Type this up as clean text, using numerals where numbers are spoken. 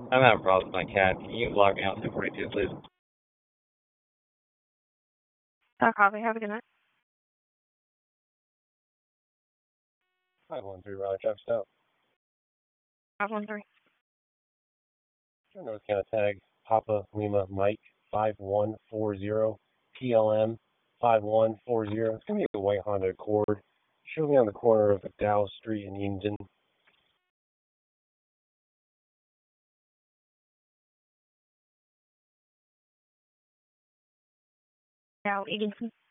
I'm having problems with my cat. Can you log me out to 42, please? No copy. Have a good night. 513 Raleigh traffic stop. 513. North Carolina tag Papa Lima Mike 5140 PLM 5140. It's gonna be a white Honda Accord. Show me on the corner of McDowell Street and Eaton. Now, Edenton.